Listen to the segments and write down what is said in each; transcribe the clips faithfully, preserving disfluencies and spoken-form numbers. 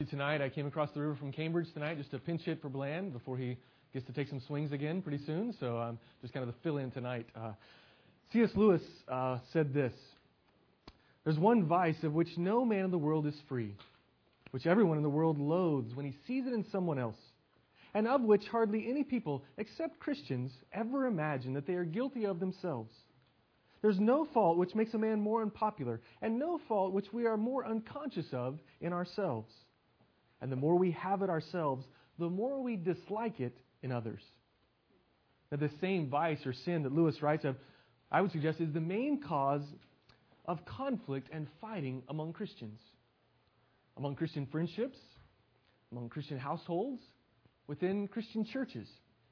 Tonight, I came across the river from Cambridge tonight just to pinch hit for Bland before he gets to take some swings again pretty soon. So I'm um, just kind of the fill-in tonight. Uh, C S Lewis uh, said this: "There's one vice of which no man in the world is free, which everyone in the world loathes when he sees it in someone else, and of which hardly any people, except Christians, ever imagine that they are guilty of themselves. There's no fault which makes a man more unpopular, and no fault which we are more unconscious of in ourselves. And the more we have it ourselves, the more we dislike it in others." Now, this same vice or sin that Lewis writes of, I would suggest, is the main cause of conflict and fighting among Christians, among Christian friendships, among Christian households, within Christian churches.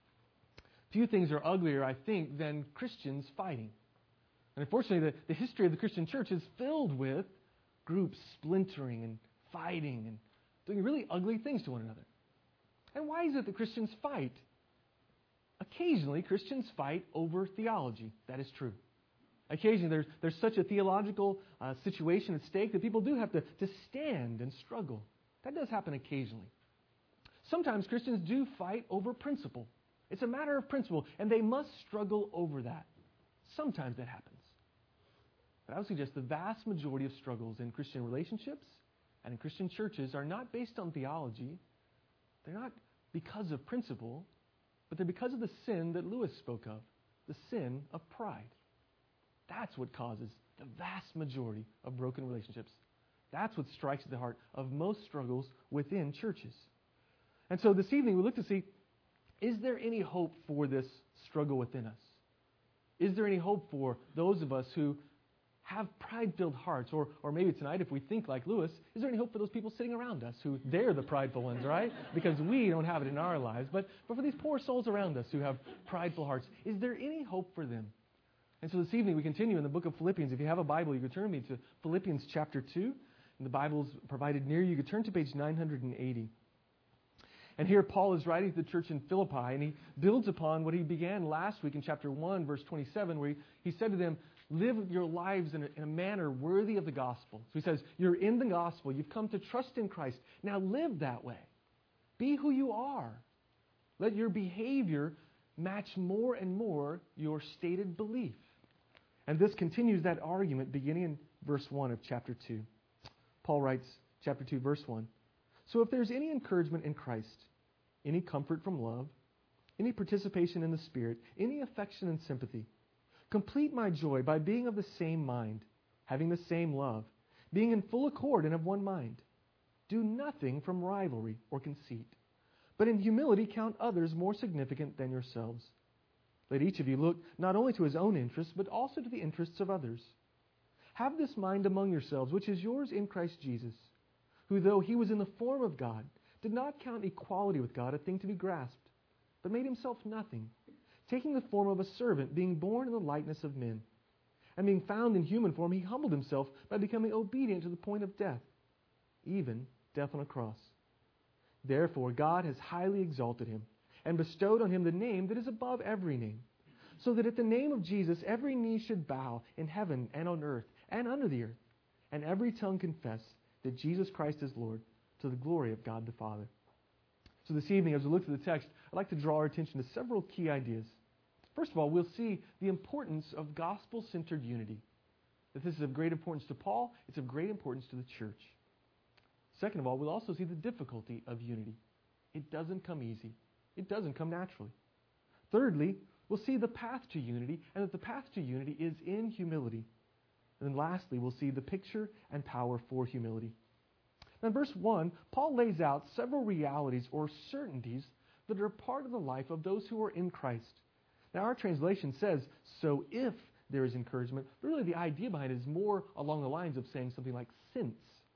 Few things are uglier, I think, than Christians fighting. And unfortunately, the, the history of the Christian church is filled with groups splintering and fighting and doing really ugly things to one another. And why is it that Christians fight? Occasionally, Christians fight over theology. That is true. Occasionally, there's, there's such a theological uh, situation at stake that people do have to, to stand and struggle. That does happen occasionally. Sometimes Christians do fight over principle. It's a matter of principle, and they must struggle over that. Sometimes that happens. But I would suggest the vast majority of struggles in Christian relationships and in Christian churches are not based on theology. They're not because of principle, but they're because of the sin that Lewis spoke of, the sin of pride. That's what causes the vast majority of broken relationships. That's what strikes at the heart of most struggles within churches. And so this evening we look to see, is there any hope for this struggle within us? Is there any hope for those of us who have pride-filled hearts? Or or maybe tonight, if we think like Lewis, is there any hope for those people sitting around us who, they're the prideful ones, right? Because we don't have it in our lives. But, but for these poor souls around us who have prideful hearts, is there any hope for them? And so this evening we continue in the book of Philippians. If you have a Bible, you can turn me to Philippians chapter two. And the Bible's provided near you. You can turn to page nine hundred eighty. And here Paul is writing to the church in Philippi, and he builds upon what he began last week in chapter one, verse twenty-seven, where he, he said to them, live your lives in a, in a manner worthy of the gospel. So he says, you're in the gospel. You've come to trust in Christ. Now live that way. Be who you are. Let your behavior match more and more your stated belief. And this continues that argument beginning in verse one of chapter two. Paul writes, chapter two, verse one, "So if there's any encouragement in Christ, any comfort from love, any participation in the Spirit, any affection and sympathy, complete my joy by being of the same mind, having the same love, being in full accord and of one mind. Do nothing from rivalry or conceit, but in humility count others more significant than yourselves. Let each of you look not only to his own interests, but also to the interests of others. Have this mind among yourselves, which is yours in Christ Jesus, who, though he was in the form of God, did not count equality with God a thing to be grasped, but made himself nothing, taking the form of a servant, being born in the likeness of men. And being found in human form, he humbled himself by becoming obedient to the point of death, even death on a cross. Therefore God has highly exalted him, and bestowed on him the name that is above every name, so that at the name of Jesus every knee should bow in heaven and on earth and under the earth, and every tongue confess that Jesus Christ is Lord, to the glory of God the Father." So this evening, as we look to the text, I'd like to draw our attention to several key ideas. First of all, we'll see the importance of gospel-centered unity. That this is of great importance to Paul, it's of great importance to the church. Second of all, we'll also see the difficulty of unity. It doesn't come easy. It doesn't come naturally. Thirdly, we'll see the path to unity, and that the path to unity is in humility. And then lastly, we'll see the picture and power for humility. Now, in verse one, Paul lays out several realities or certainties that are part of the life of those who are in Christ. Now, our translation says, "so if there is encouragement," but really the idea behind it is more along the lines of saying something like "since."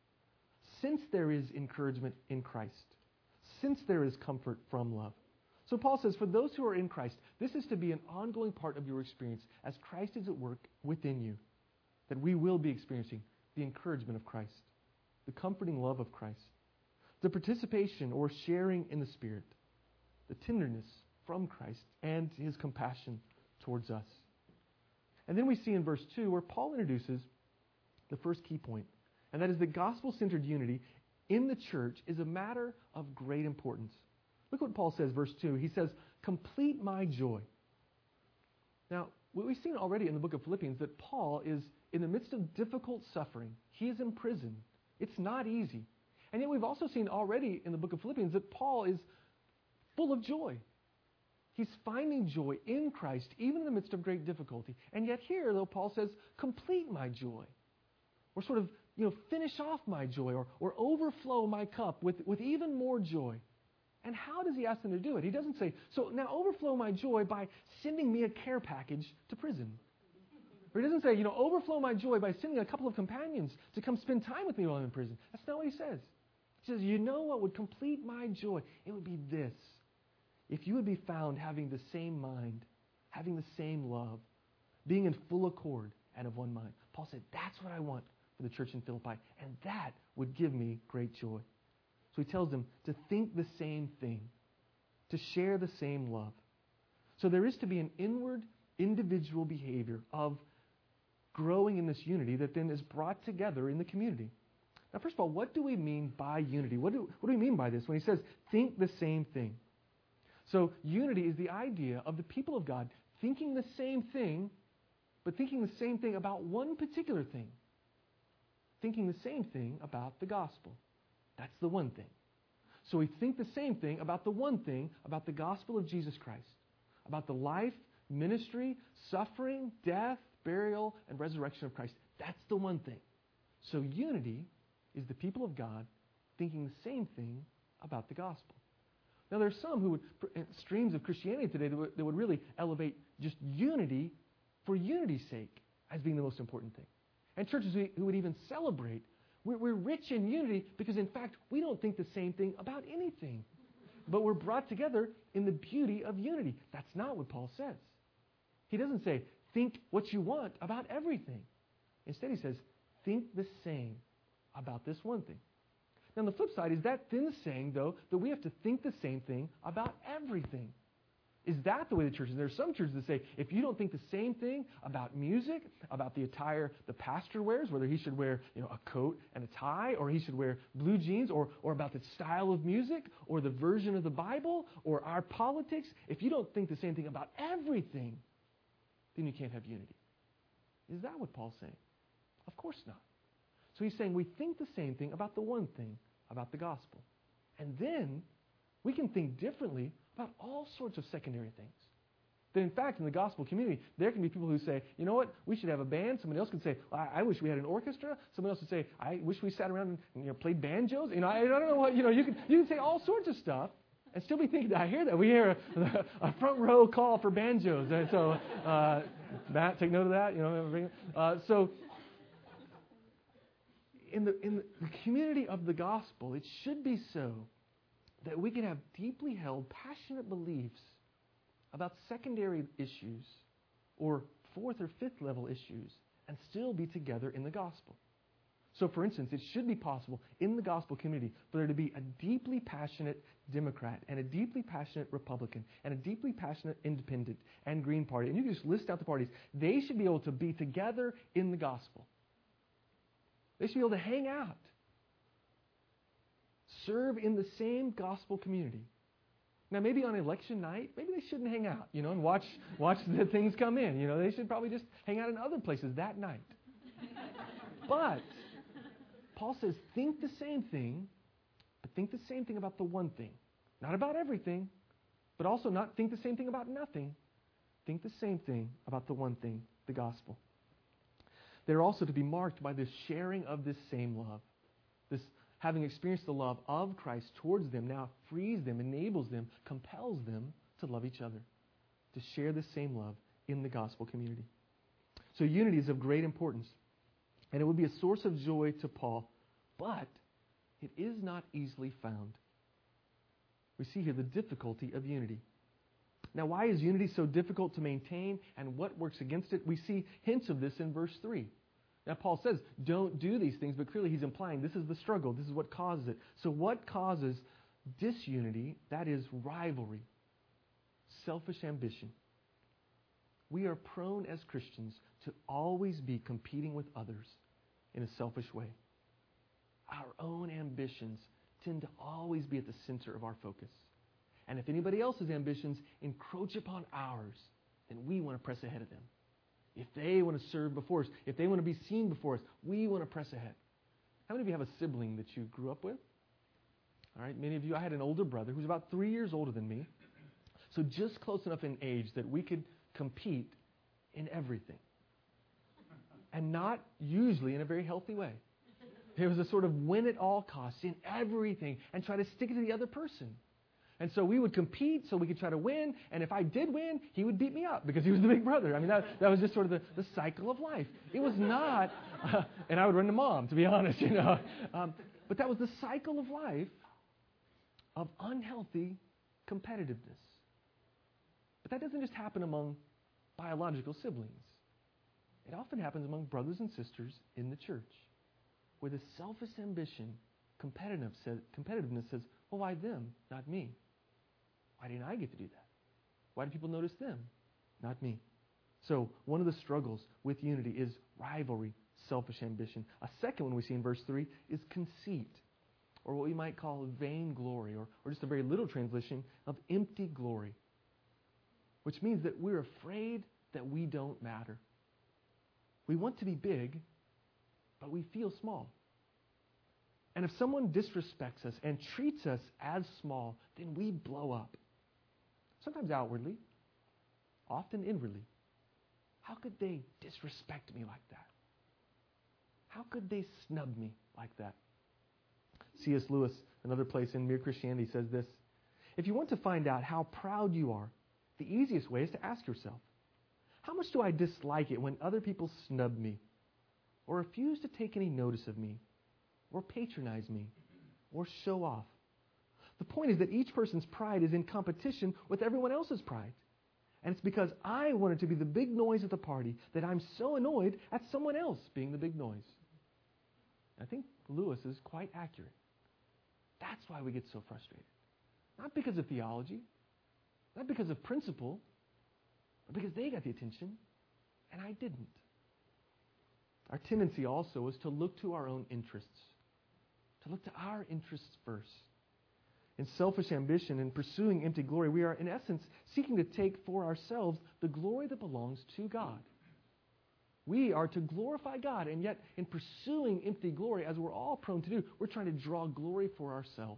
Since there is encouragement in Christ. Since there is comfort from love. So Paul says, for those who are in Christ, this is to be an ongoing part of your experience as Christ is at work within you. That we will be experiencing the encouragement of Christ, the comforting love of Christ, the participation or sharing in the Spirit, the tenderness from Christ, and his compassion towards us. And then we see in verse two where Paul introduces the first key point, and that is that gospel-centered unity in the church is a matter of great importance. Look what Paul says, verse two. He says, complete my joy. Now, we've seen already in the book of Philippians that Paul is in the midst of difficult suffering. He is in prison. It's not easy. And yet we've also seen already in the book of Philippians that Paul is full of joy. He's finding joy in Christ, even in the midst of great difficulty. And yet here, though, Paul says, complete my joy. Or sort of, you know, finish off my joy, or, or overflow my cup with, with even more joy. And how does he ask them to do it? He doesn't say, so now overflow my joy by sending me a care package to prison. Or he doesn't say, you know, overflow my joy by sending a couple of companions to come spend time with me while I'm in prison. That's not what he says. He says, you know what would complete my joy? It would be this. If you would be found having the same mind, having the same love, being in full accord and of one mind. Paul said, that's what I want for the church in Philippi, and that would give me great joy. So he tells them to think the same thing, to share the same love. So there is to be an inward, individual behavior of growing in this unity that then is brought together in the community. Now, first of all, what do we mean by unity? What do, what do we mean by this when he says, think the same thing? So unity is the idea of the people of God thinking the same thing, but thinking the same thing about one particular thing. Thinking the same thing about the gospel. That's the one thing. So we think the same thing about the one thing, about the gospel of Jesus Christ. About the life, ministry, suffering, death, burial, and resurrection of Christ. That's the one thing. So unity is the people of God thinking the same thing about the gospel. Now there are some who would, streams of Christianity today that would, that would really elevate just unity for unity's sake as being the most important thing. And churches who would even celebrate, we're, we're rich in unity because in fact we don't think the same thing about anything. But we're brought together in the beauty of unity. That's not what Paul says. He doesn't say, think what you want about everything. Instead he says, think the same about this one thing. Now, on the flip side, is that then saying, though, that we have to think the same thing about everything? Is that the way the church is? There are some churches that say, if you don't think the same thing about music, about the attire the pastor wears, whether he should wear, you know, a coat and a tie, or he should wear blue jeans, or, or about the style of music, or the version of the Bible, or our politics, if you don't think the same thing about everything, then you can't have unity. Is that what Paul's saying? Of course not. So he's saying we think the same thing about the one thing, about the gospel. And then we can think differently about all sorts of secondary things. That in fact, in the gospel community, there can be people who say, you know what, we should have a band. Somebody else can say, well, I, I wish we had an orchestra. Someone else would say, I wish we sat around and, you know, played banjos. You know, I, I don't know what, you know, you can, you can say all sorts of stuff and still be thinking, I hear that. We hear a, a front row call for banjos. And so, uh, Matt, take note of that. You know, uh, so... In the, in the community of the gospel, it should be so that we can have deeply held, passionate beliefs about secondary issues or fourth or fifth level issues and still be together in the gospel. So, for instance, it should be possible in the gospel community for there to be a deeply passionate Democrat and a deeply passionate Republican and a deeply passionate Independent and Green Party. And you can just list out the parties. They should be able to be together in the gospel. They should be able to hang out, serve in the same gospel community. Now, maybe on election night, maybe they shouldn't hang out, you know, and watch watch the things come in. You know, they should probably just hang out in other places that night. But Paul says, think the same thing, but think the same thing about the one thing. Not about everything, but also not think the same thing about nothing. Think the same thing about the one thing, the gospel. They're also to be marked by this sharing of this same love. This having experienced the love of Christ towards them now frees them, enables them, compels them to love each other, to share the same love in the gospel community. So unity is of great importance, and it would be a source of joy to Paul, but it is not easily found. We see here the difficulty of unity. Now, why is unity so difficult to maintain, and what works against it? We see hints of this in verse three. Now, Paul says, don't do these things, but clearly he's implying this is the struggle. This is what causes it. So what causes disunity? That is rivalry, selfish ambition. We are prone as Christians to always be competing with others in a selfish way. our own ambitions tend to always be at the center of our focus. And if anybody else's ambitions encroach upon ours, then we want to press ahead of them. If they want to serve before us, if they want to be seen before us, we want to press ahead. How many of you have a sibling that you grew up with? All right, many of you. I had an older brother who was about three years older than me. So just close enough in age that we could compete in everything. And not usually in a very healthy way. There was a sort of win at all costs in everything and try to stick it to the other person. And so we would compete so we could try to win. And if I did win, he would beat me up because he was the big brother. I mean, that, that was just sort of the, the cycle of life. It was not, uh, and I would run to mom, to be honest, you know. Um, but that was the cycle of life of unhealthy competitiveness. But that doesn't just happen among biological siblings. It often happens among brothers and sisters in the church, where the selfish ambition, competitive says, competitiveness says, well, why them, not me? Why didn't I get to do that? Why do people notice them, not me? So one of the struggles with unity is rivalry, selfish ambition. A second one we see in verse three is conceit, or what we might call vainglory, or, or just a very little translation of empty glory, which means that we're afraid that we don't matter. We want to be big, but we feel small. And if someone disrespects us and treats us as small, then we blow up. Sometimes outwardly, often inwardly. How could they disrespect me like that? How could they snub me like that? C S Lewis, another place in Mere Christianity, says this: if you want to find out how proud you are, the easiest way is to ask yourself, how much do I dislike it when other people snub me, or refuse to take any notice of me, or patronize me, or show off? The point is that each person's pride is in competition with everyone else's pride. And it's because I wanted to be the big noise at the party that I'm so annoyed at someone else being the big noise. I think Lewis is quite accurate. That's why we get so frustrated. Not because of theology, not because of principle, but because they got the attention and I didn't. Our tendency also is to look to our own interests, to look to our interests first. In selfish ambition and pursuing empty glory, we are, in essence, seeking to take for ourselves the glory that belongs to God. We are to glorify God, and yet in pursuing empty glory, as we're all prone to do, we're trying to draw glory for ourselves.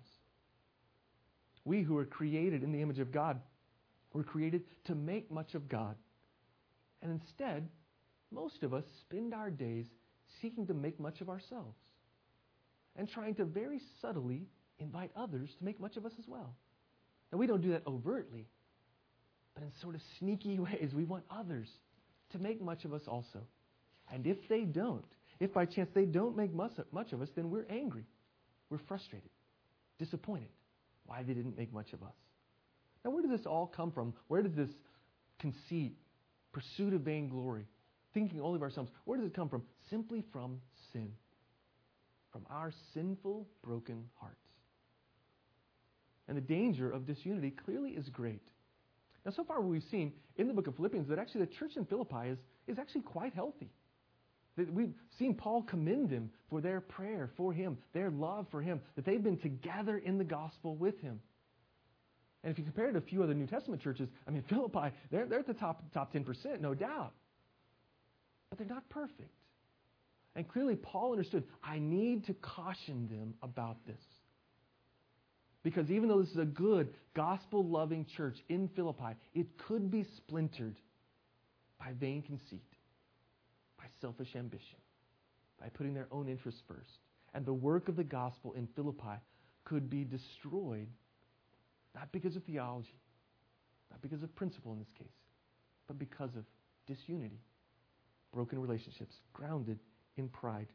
We who are created in the image of God, were created to make much of God. And instead, most of us spend our days seeking to make much of ourselves and trying to very subtly invite others to make much of us as well. Now, we don't do that overtly, but in sort of sneaky ways, we want others to make much of us also. And if they don't, if by chance they don't make much of us, then we're angry. We're frustrated, disappointed why they didn't make much of us. Now, where does this all come from? Where does this conceit, pursuit of vainglory, thinking only of ourselves, where does it come from? Simply from sin. From our sinful, broken hearts. And the danger of disunity clearly is great. Now, so far we've seen in the book of Philippians that actually the church in Philippi is, is actually quite healthy. That we've seen Paul commend them for their prayer for him, their love for him, that they've been together in the gospel with him. And if you compare it to a few other New Testament churches, I mean, Philippi, they're, they're at the top, top ten percent, no doubt. But they're not perfect. And clearly Paul understood, I need to caution them about this. Because even though this is a good, gospel-loving church in Philippi, it could be splintered by vain conceit, by selfish ambition, by putting their own interests first. And the work of the gospel in Philippi could be destroyed, not because of theology, not because of principle in this case, but because of disunity, broken relationships, grounded in pride.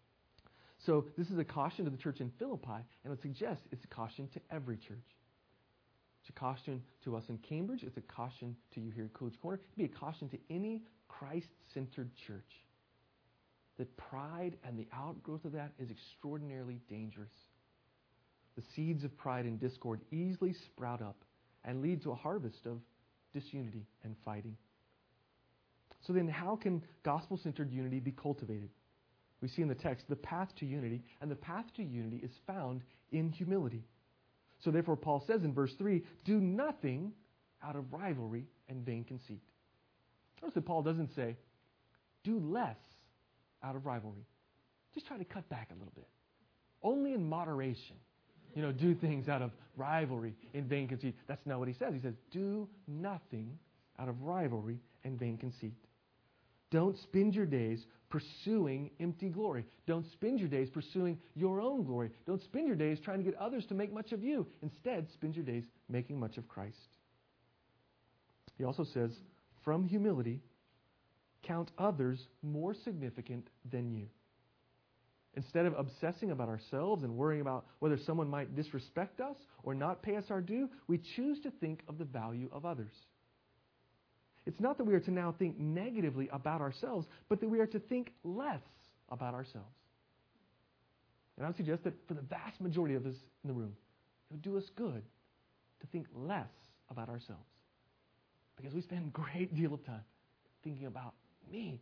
So this is a caution to the church in Philippi, and I would suggest it's a caution to every church. It's a caution to us in Cambridge. It's a caution to you here at Coolidge Corner. It'd be a caution to any Christ-centered church. That pride and the outgrowth of that is extraordinarily dangerous. The seeds of pride and discord easily sprout up and lead to a harvest of disunity and fighting. So then how can gospel-centered unity be cultivated? We see in the text the path to unity, and the path to unity is found in humility. So therefore, Paul says in verse three, do nothing out of rivalry and vain conceit. Notice that Paul doesn't say, do less out of rivalry. Just try to cut back a little bit. Only in moderation. You know, do things out of rivalry and vain conceit. That's not what he says. He says, do nothing out of rivalry and vain conceit. Don't spend your days pursuing empty glory. Don't spend your days pursuing your own glory. Don't spend your days trying to get others to make much of you. Instead, spend your days making much of Christ. He also says, from humility, count others more significant than you. Instead of obsessing about ourselves and worrying about whether someone might disrespect us or not pay us our due, we choose to think of the value of others. It's not that we are to now think negatively about ourselves, but that we are to think less about ourselves. And I would suggest that for the vast majority of us in the room, it would do us good to think less about ourselves. Because we spend a great deal of time thinking about me,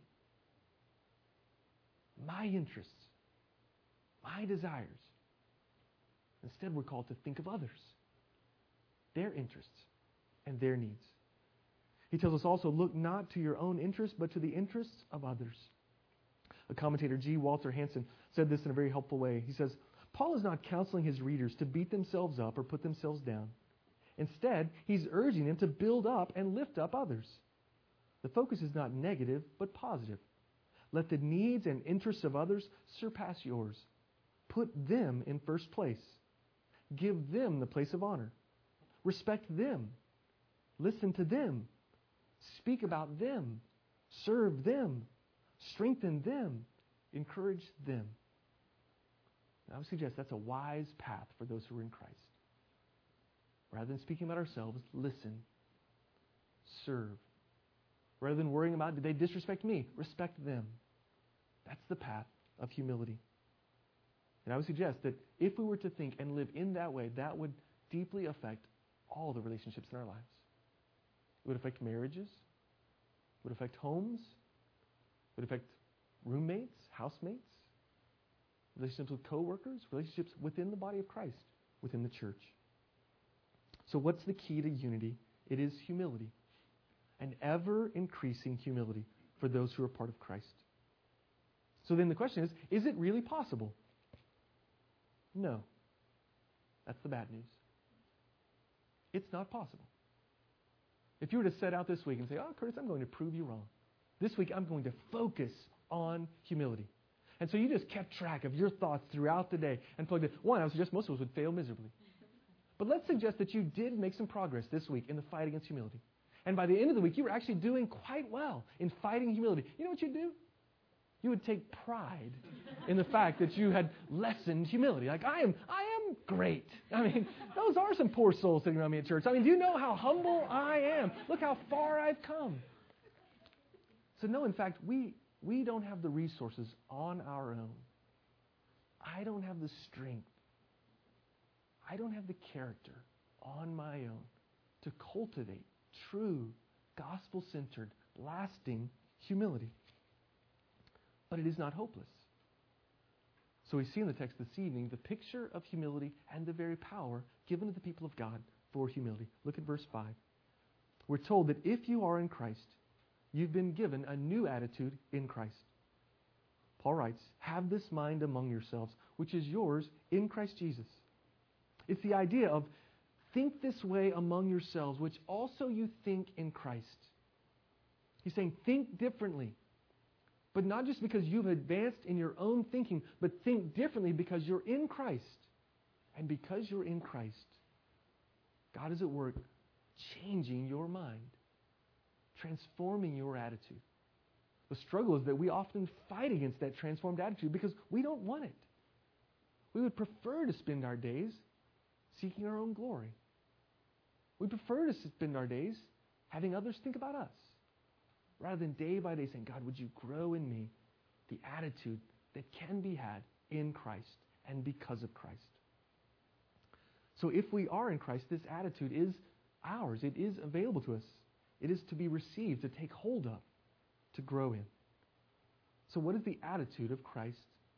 my interests, my desires. Instead, we're called to think of others, their interests, and their needs. He tells us also, look not to your own interests, but to the interests of others. A commentator, G. Walter Hansen, said this in a very helpful way. He says, Paul is not counseling his readers to beat themselves up or put themselves down. Instead, he's urging them to build up and lift up others. The focus is not negative, but positive. Let the needs and interests of others surpass yours. Put them in first place. Give them the place of honor. Respect them. Listen to them. Speak about them. Serve them. Strengthen them. Encourage them. And I would suggest that's a wise path for those who are in Christ. Rather than speaking about ourselves, listen. Serve. Rather than worrying about, did they disrespect me? Respect them. That's the path of humility. And I would suggest that if we were to think and live in that way, that would deeply affect all the relationships in our lives. It would affect marriages. It would affect homes. It would affect roommates, housemates, relationships with co-workers, relationships within the body of Christ, within the church. So what's the key to unity? It is humility. An ever-increasing humility for those who are part of Christ. So then the question is, is it really possible? No. That's the bad news. It's not possible. If you were to set out this week and say, oh, Curtis, I'm going to prove you wrong. This week I'm going to focus on humility. And so you just kept track of your thoughts throughout the day and plugged it. One, I would suggest most of us would fail miserably. But let's suggest that you did make some progress this week in the fight against humility. And by the end of the week, you were actually doing quite well in fighting humility. You know what you'd do? You would take pride in the fact that you had lessened humility. Like, I am I am great. I mean, those are some poor souls sitting around me at church. I mean, do you know how humble I am? Look how far I've come. So no, in fact, we we don't have the resources on our own. I don't have the strength. I don't have the character on my own to cultivate true, gospel-centered, lasting humility. But it is not hopeless. So we see in the text this evening the picture of humility and the very power given to the people of God for humility. Look at verse five. We're told that if you are in Christ, you've been given a new attitude in Christ. Paul writes, have this mind among yourselves, which is yours in Christ Jesus. It's the idea of think this way among yourselves, which also you think in Christ. He's saying think differently. But not just because you've advanced in your own thinking, but think differently because you're in Christ. And because you're in Christ, God is at work changing your mind, transforming your attitude. The struggle is that we often fight against that transformed attitude because we don't want it. We would prefer to spend our days seeking our own glory. We prefer to spend our days having others think about us, rather than day by day saying, God, would you grow in me the attitude that can be had in Christ and because of Christ. So if we are in Christ, this attitude is ours. It is available to us. It is to be received, to take hold of, to grow in. So what is the attitude of Christ's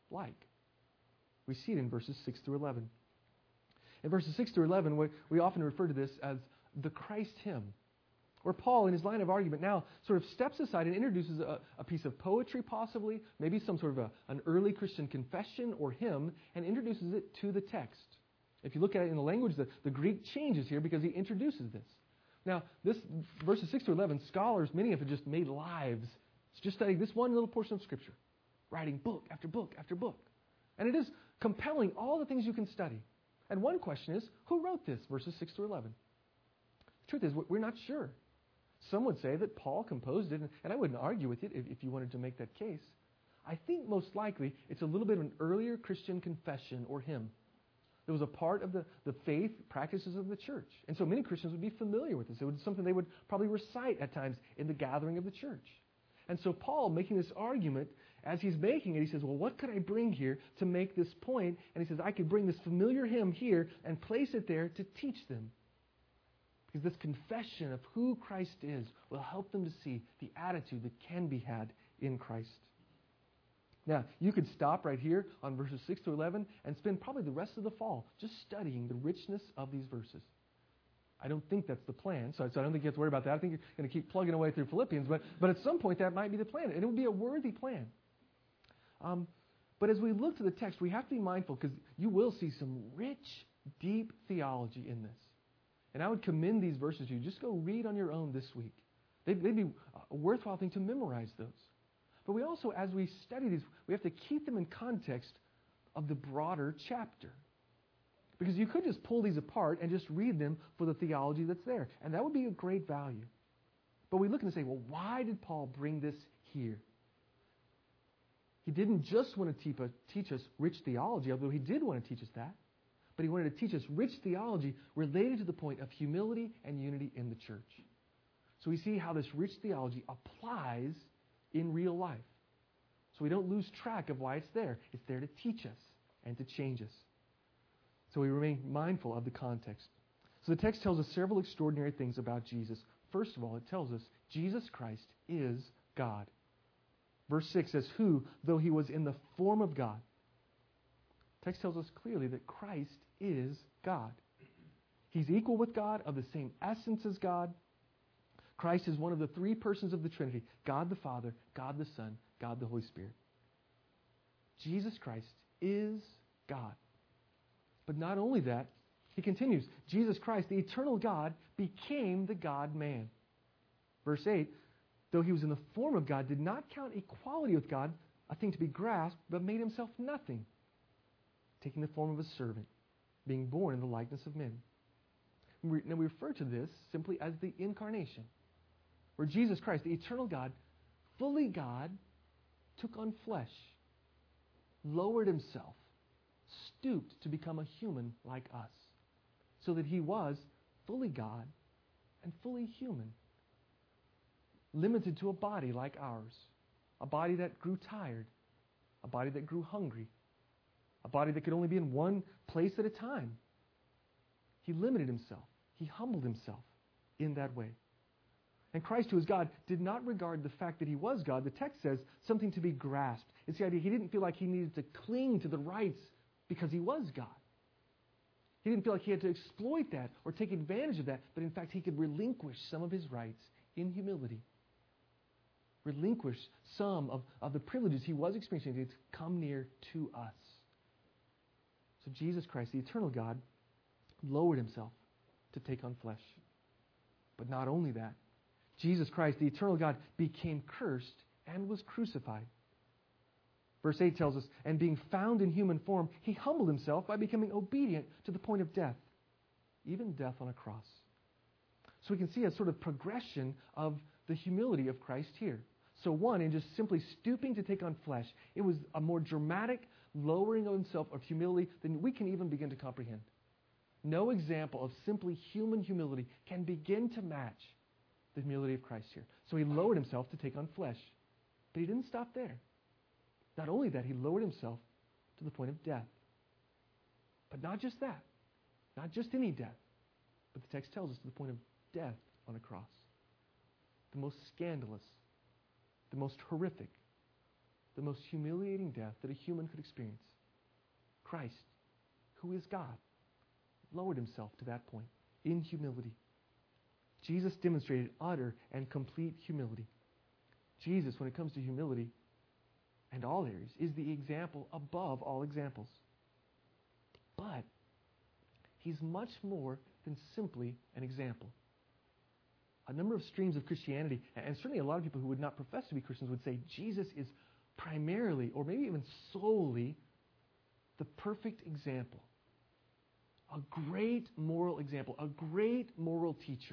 like? We see it in verses six through eleven. In verses six through eleven, we, we often refer to this as the Christ hymn, where Paul, in his line of argument, now sort of steps aside and introduces a, a piece of poetry, possibly, maybe some sort of a, an early Christian confession or hymn, and introduces it to the text. If you look at it in the language, the, the Greek changes here because he introduces this. Now, this verses six to eleven, scholars, many of them just made lives. It's just studying this one little portion of Scripture, writing book after book after book. And it is compelling, all the things you can study. And one question is, who wrote this, verses six through eleven? The truth is, we're not sure. Some would say that Paul composed it, and I wouldn't argue with it if, if you wanted to make that case. I think most likely it's a little bit of an earlier Christian confession or hymn. It was a part of the, the faith practices of the church. And so many Christians would be familiar with this. It was something they would probably recite at times in the gathering of the church. And so Paul, making this argument, as he's making it, he says, well, what could I bring here to make this point? And he says, I could bring this familiar hymn here and place it there to teach them. Because this confession of who Christ is will help them to see the attitude that can be had in Christ. Now, you could stop right here on verses six to eleven and spend probably the rest of the fall just studying the richness of these verses. I don't think that's the plan, so I don't think you have to worry about that. I think you're going to keep plugging away through Philippians, but, but at some point that might be the plan, and it would be a worthy plan. Um, but as we look to the text, we have to be mindful because you will see some rich, deep theology in this. And I would commend these verses to you. Just go read on your own this week. They'd, they'd be a worthwhile thing to memorize those. But we also, as we study these, we have to keep them in context of the broader chapter. Because you could just pull these apart and just read them for the theology that's there. And that would be of great value. But we look and say, well, why did Paul bring this here? He didn't just want to teach us, teach us rich theology, although he did want to teach us that. But he wanted to teach us rich theology related to the point of humility and unity in the church. So we see how this rich theology applies in real life. So we don't lose track of why it's there. It's there to teach us and to change us. So we remain mindful of the context. So the text tells us several extraordinary things about Jesus. First of all, it tells us Jesus Christ is God. Verse six says, who, though he was in the form of God. The text tells us clearly that Christ is God. He's equal with God, of the same essence as God. Christ is one of the three persons of the Trinity, God the Father, God the Son, God the Holy Spirit. Jesus Christ is God. But not only that, he continues, Jesus Christ, the eternal God, became the God-man. Verse eight, though he was in the form of God, did not count equality with God a thing to be grasped, but made himself nothing, taking the form of a servant, being born in the likeness of men. Now we refer to this simply as the incarnation, where Jesus Christ, the eternal God, fully God, took on flesh, lowered himself, stooped to become a human like us, so that he was fully God and fully human, limited to a body like ours, a body that grew tired, a body that grew hungry, a body that could only be in one place at a time. He limited himself. He humbled himself in that way. And Christ, who is God, did not regard the fact that he was God, the text says, something to be grasped. It's the idea he didn't feel like he needed to cling to the rights because he was God. He didn't feel like he had to exploit that or take advantage of that, but in fact he could relinquish some of his rights in humility. Relinquish some of, of the privileges he was experiencing to come near to us. So Jesus Christ, the eternal God, lowered himself to take on flesh. But not only that, Jesus Christ, the eternal God, became cursed and was crucified. Verse eight tells us, and being found in human form, he humbled himself by becoming obedient to the point of death, even death on a cross. So we can see a sort of progression of the humility of Christ here. So one, in just simply stooping to take on flesh, it was a more dramatic lowering of himself, of humility, than we can even begin to comprehend. No example of simply human humility can begin to match the humility of Christ here. So he lowered himself to take on flesh. But he didn't stop there. Not only that, he lowered himself to the point of death. But not just that. Not just any death. But the text tells us to the point of death on a cross. The most scandalous, the most horrific, the most humiliating death that a human could experience. Christ, who is God, lowered himself to that point in humility. Jesus demonstrated utter and complete humility. Jesus, when it comes to humility and all areas, is the example above all examples. But he's much more than simply an example. A number of streams of Christianity, and certainly a lot of people who would not profess to be Christians, would say Jesus is primarily, or maybe even solely, the perfect example. A great moral example, a great moral teacher.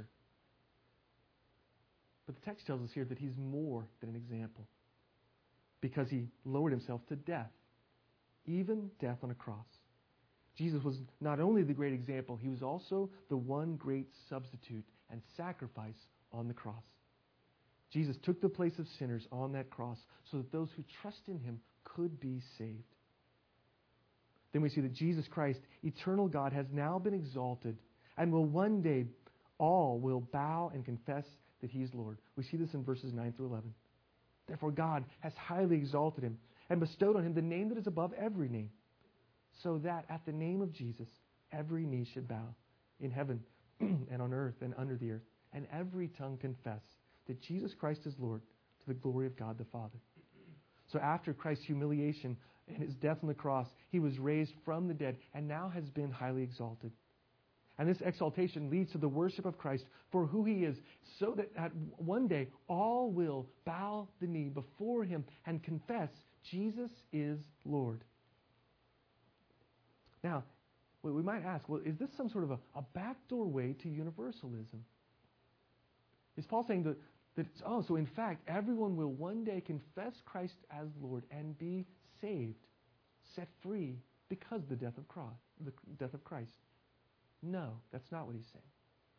But the text tells us here that he's more than an example, because he lowered himself to death, even death on a cross. Jesus was not only the great example, he was also the one great substitute and sacrifice on the cross. Jesus took the place of sinners on that cross so that those who trust in him could be saved. Then we see that Jesus Christ, eternal God, has now been exalted and will one day, all will bow and confess that he is Lord. We see this in verses nine through eleven. Therefore God has highly exalted him and bestowed on him the name that is above every name, so that at the name of Jesus every knee should bow, in heaven and on earth and under the earth, and every tongue confess that Jesus Christ is Lord, to the glory of God the Father. So after Christ's humiliation and his death on the cross, he was raised from the dead and now has been highly exalted. And this exaltation leads to the worship of Christ for who he is, so that at one day all will bow the knee before him and confess Jesus is Lord. Now, we might ask, well, is this some sort of a, a backdoor way to universalism? Is Paul saying that, that, oh, so in fact, everyone will one day confess Christ as Lord and be saved, set free because of the death of Christ, the death of Christ? No, that's not what he's saying.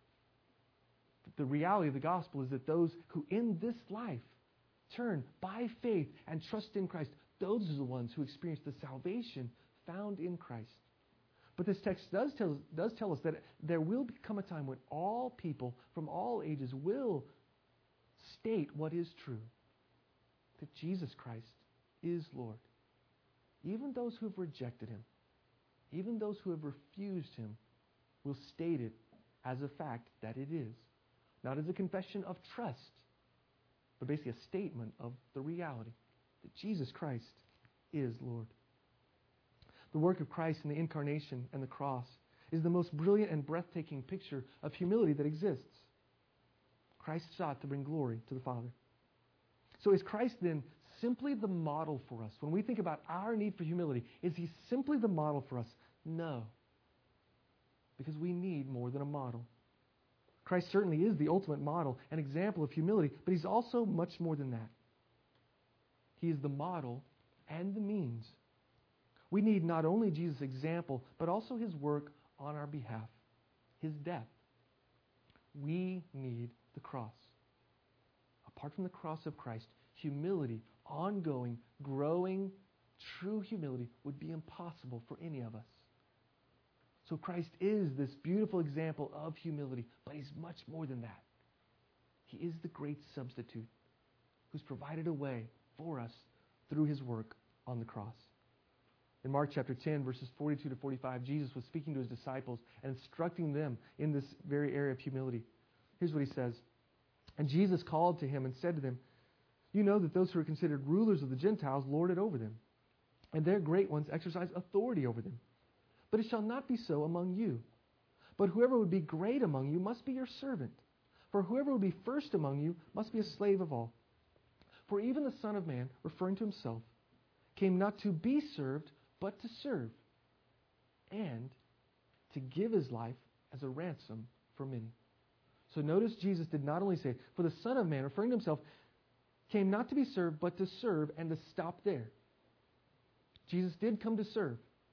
The reality of the gospel is that those who in this life turn by faith and trust in Christ, those are the ones who experience the salvation found in Christ. But this text does tell, does tell us that there will come a time when all people from all ages will state what is true, that Jesus Christ is Lord. Even those who have rejected him, even those who have refused him, will state it as a fact that it is. Not as a confession of trust, but basically a statement of the reality that Jesus Christ is Lord. The work of Christ in the incarnation and the cross is the most brilliant and breathtaking picture of humility that exists. Christ sought to bring glory to the Father. So is Christ then simply the model for us? When we think about our need for humility, is he simply the model for us? No. Because we need more than a model. Christ certainly is the ultimate model and example of humility, but he's also much more than that. He is the model and the means. We need not only Jesus' example, but also his work on our behalf, his death. We need the cross. Apart from the cross of Christ, humility, ongoing, growing, true humility would be impossible for any of us. So Christ is this beautiful example of humility, but he's much more than that. He is the great substitute who's provided a way for us through his work on the cross. In Mark chapter ten, verses forty-two to forty-five, Jesus was speaking to his disciples and instructing them in this very area of humility. Here's what he says. And Jesus called to him and said to them, "You know that those who are considered rulers of the Gentiles lord it over them, and their great ones exercise authority over them. But it shall not be so among you. But whoever would be great among you must be your servant. For whoever would be first among you must be a slave of all. For even the Son of Man, referring to himself, came not to be served, but to serve, and to give his life as a ransom for many." So notice Jesus did not only say, for the Son of Man, referring to himself, came not to be served, but to serve, and to stop there. Jesus did come to serve.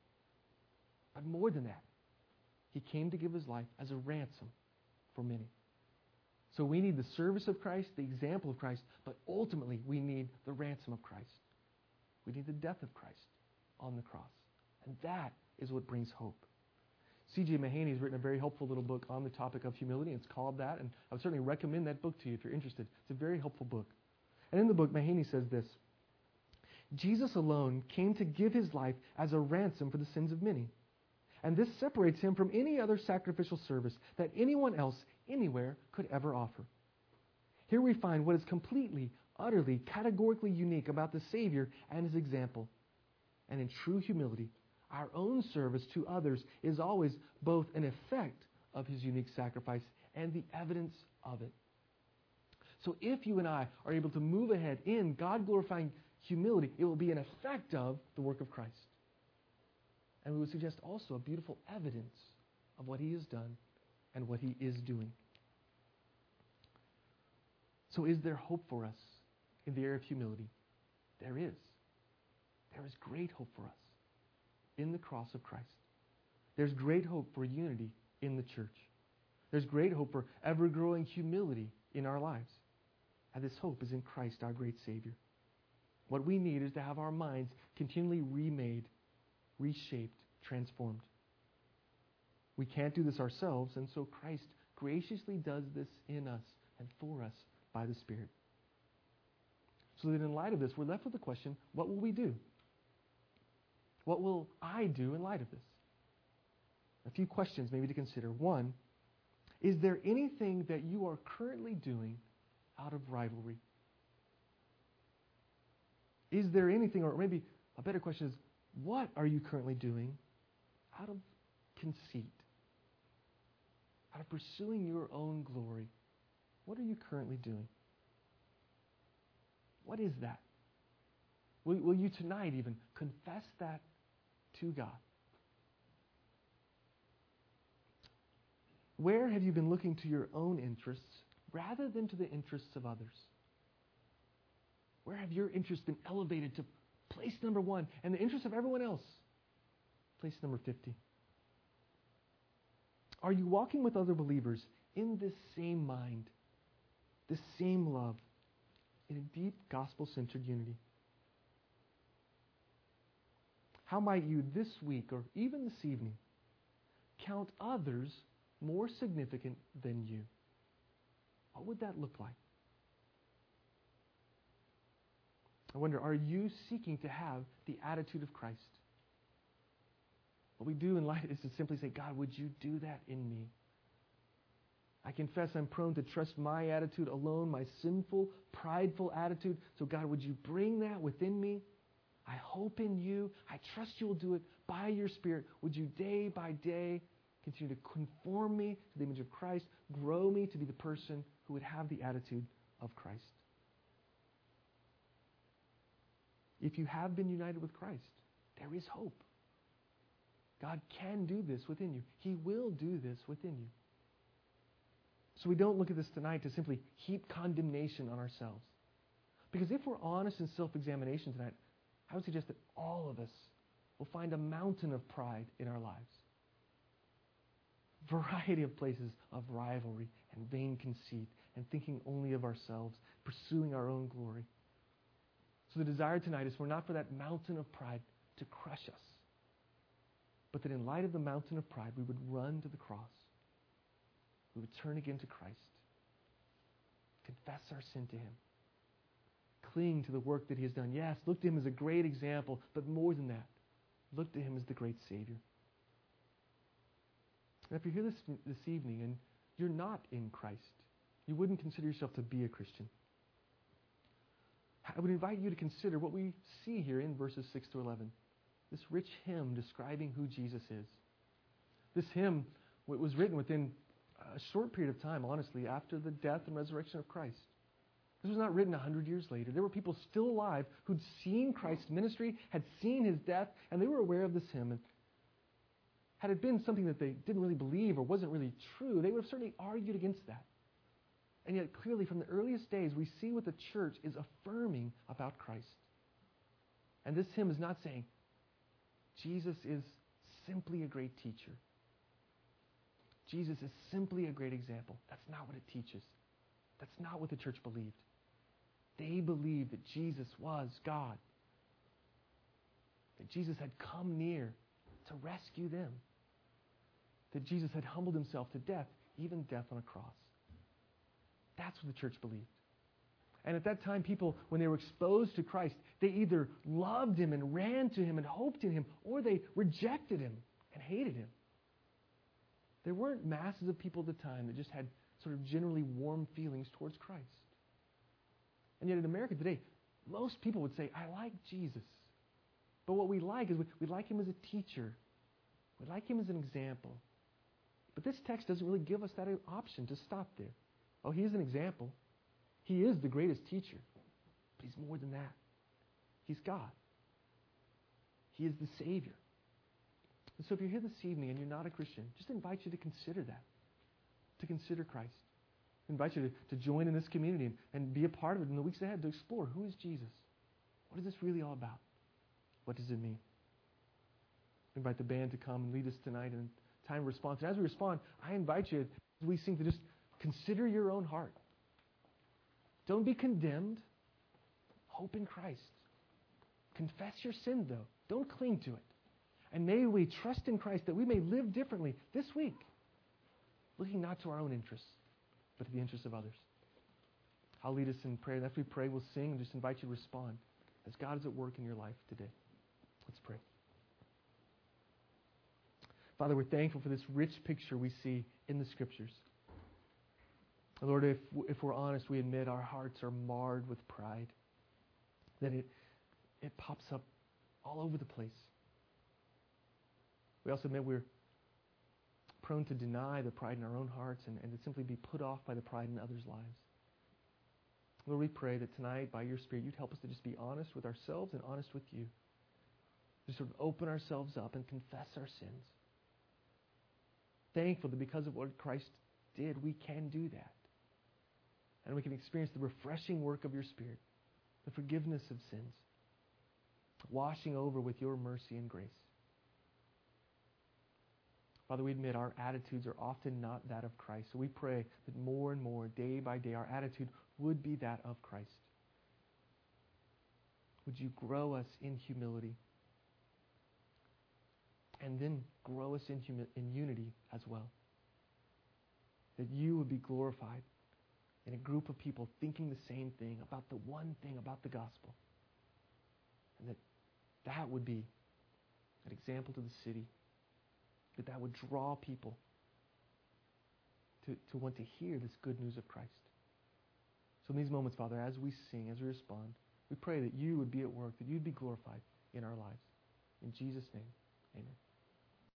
But more than that, he came to give his life as a ransom for many. So we need the service of Christ, the example of Christ, but ultimately we need the ransom of Christ. We need the death of Christ on the cross. And that is what brings hope. C J Mahaney has written a very helpful little book on the topic of humility. It's called that, and I would certainly recommend that book to you if you're interested. It's a very helpful book. And in the book, Mahaney says this: Jesus alone came to give his life as a ransom for the sins of many. And this separates him from any other sacrificial service that anyone else anywhere could ever offer. Here we find what is completely, utterly, categorically unique about the Savior and his example. And in true humility, our own service to others is always both an effect of his unique sacrifice and the evidence of it. So if you and I are able to move ahead in God-glorifying humility, it will be an effect of the work of Christ. And we would suggest also a beautiful evidence of what he has done and what he is doing. So is there hope for us in the area of humility? There is. There is great hope for us in the cross of Christ. There's great hope for unity in the church. There's great hope for ever-growing humility in our lives. And this hope is in Christ, our great Savior. What we need is to have our minds continually remade, reshaped, transformed. We can't do this ourselves, and so Christ graciously does this in us and for us by the Spirit. So that in light of this, we're left with the question, what will we do? What will I do in light of this? A few questions maybe to consider. One, is there anything that you are currently doing out of rivalry? Is there anything, or maybe a better question is, what are you currently doing out of conceit? Out of pursuing your own glory? What are you currently doing? What is that? Will, will you tonight even confess that to God? Where have you been looking to your own interests rather than to the interests of others? Where have your interests been elevated to place number one and the interests of everyone else place number fifty? Are you walking with other believers in this same mind, this same love, in a deep gospel-centered unity? How might you this week or even this evening count others more significant than you? What would that look like? I wonder, are you seeking to have the attitude of Christ? What we do in life is to simply say, God, would you do that in me? I confess I'm prone to trust my attitude alone, my sinful, prideful attitude. So God, would you bring that within me? I hope in you. I trust you will do it by your Spirit. Would you day by day continue to conform me to the image of Christ, grow me to be the person who would have the attitude of Christ? If you have been united with Christ, there is hope. God can do this within you. He will do this within you. So we don't look at this tonight to simply heap condemnation on ourselves. Because if we're honest in self-examination tonight, I would suggest that all of us will find a mountain of pride in our lives. Variety of places of rivalry and vain conceit and thinking only of ourselves, pursuing our own glory. So the desire tonight is for not for that mountain of pride to crush us, but that in light of the mountain of pride, we would run to the cross. We would turn again to Christ, confess our sin to Him, cling to the work that He has done. Yes, look to Him as a great example, but more than that, look to Him as the great Savior. And if you're here this, this evening and you're not in Christ, you wouldn't consider yourself to be a Christian, I would invite you to consider what we see here in verses six to eleven. This rich hymn describing who Jesus is. This hymn was written within a short period of time, honestly, after the death and resurrection of Christ. This was not written a hundred years later. There were people still alive who'd seen Christ's ministry, had seen His death, and they were aware of this hymn. And had it been something that they didn't really believe or wasn't really true, they would have certainly argued against that. And yet, clearly, from the earliest days, we see what the church is affirming about Christ. And this hymn is not saying, Jesus is simply a great teacher. Jesus is simply a great example. That's not what it teaches. That's not what the church believed. They believed that Jesus was God. That Jesus had come near to rescue them. That Jesus had humbled Himself to death, even death on a cross. That's what the church believed. And at that time, people, when they were exposed to Christ, they either loved Him and ran to Him and hoped in Him, or they rejected Him and hated Him. There weren't masses of people at the time that just had sort of generally warm feelings towards Christ. And yet in America today, most people would say, I like Jesus. But what we like is we, we like Him as a teacher. We like Him as an example. But this text doesn't really give us that option to stop there. Oh, He is an example. He is the greatest teacher. But He's more than that. He's God. He is the Savior. And so if you're here this evening and you're not a Christian, just invite you to consider that. To consider Christ. I invite you to, to join in this community and, and be a part of it in the weeks ahead to explore who is Jesus? What is this really all about? What does it mean? I invite the band to come and lead us tonight in time of response. And as we respond, I invite you, as we sing, to just consider your own heart. Don't be condemned. Hope in Christ. Confess your sin, though. Don't cling to it. And may we trust in Christ that we may live differently this week, looking not to our own interests, but to the interests of others. I'll lead us in prayer. And after we pray, we'll sing and just invite you to respond as God is at work in your life today. Let's pray. Father, we're thankful for this rich picture we see in the Scriptures. Lord, if, if we're honest, we admit our hearts are marred with pride, that it, it pops up all over the place. We also admit we're prone to deny the pride in our own hearts and, and to simply be put off by the pride in others' lives. Lord, we pray that tonight, by your Spirit, you'd help us to just be honest with ourselves and honest with you. Just sort of open ourselves up and confess our sins. Thankful that because of what Christ did, we can do that. And we can experience the refreshing work of your Spirit, the forgiveness of sins, washing over with your mercy and grace. Father, we admit our attitudes are often not that of Christ. So we pray that more and more, day by day, our attitude would be that of Christ. Would you grow us in humility? And then grow us in, humi- in unity as well. That you would be glorified in a group of people thinking the same thing about the one thing about the gospel. And that that would be an example to the city. That that would draw people to, to want to hear this good news of Christ. So in these moments, Father, as we sing, as we respond, we pray that you would be at work, that you'd be glorified in our lives. In Jesus' name, amen.